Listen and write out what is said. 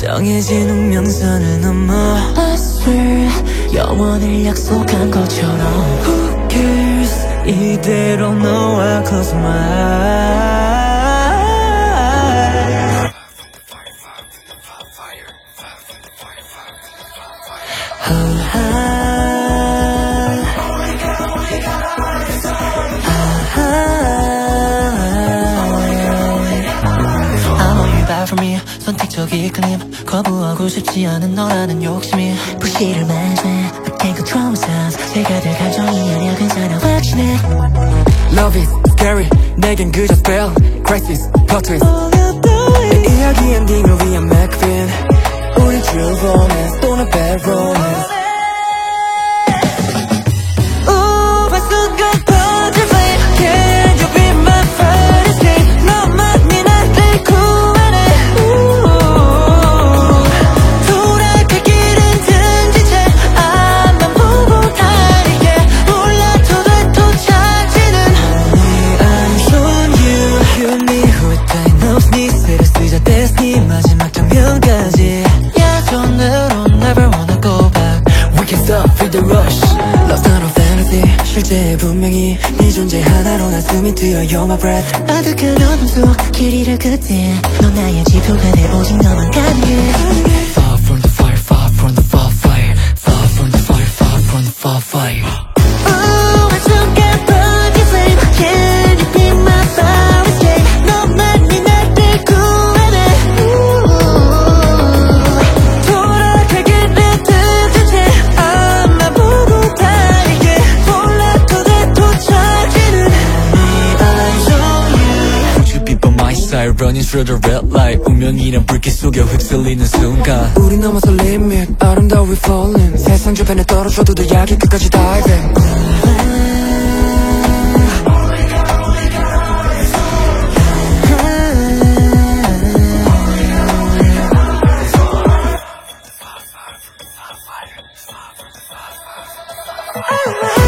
정해진 운명선을 넘어 I swear 영원을 약속한 것처럼 Who cares 이대로 너와 close my eyes For me 선택적인 클림 거부하고 싶지 않은 너라는 욕심이 부시를 맞아 I can't control myself 제가 될 감정이 아니야 괜찮아 확신해 Love is scary 내겐 그저 spell crisis plot twist 내 이야기 엔딩을 위한 McFin 우린 true romance 또는 bad romance 네 마지막 장면까지 예전으로 never wanna go back We can stop with the rush Love's not a fantasy 실제 분명히 네 존재 하나로 난 숨이 트여 You're my breath 아득한 어둠 속 길 잃을 끝에 넌 나의 지표가 돼 오직 너만 가능해 Far from the fire, far from the far fire Far from the fire, far from the far fire Oh, I still got burning flame Can you be my fire escape 너만이 나를 구해내 돌아가기를 틈틈이 앞만 보고 달리게 몰라도 돼 도착지는 Eyes on you Won't you be by my side Running through the red light 운명이란 불길 속에 휩쓸리는 순간 우리 넘어서 limit 아름다워 we falling 세상 저변에 떨어져도 더 약이 끝까지 diving I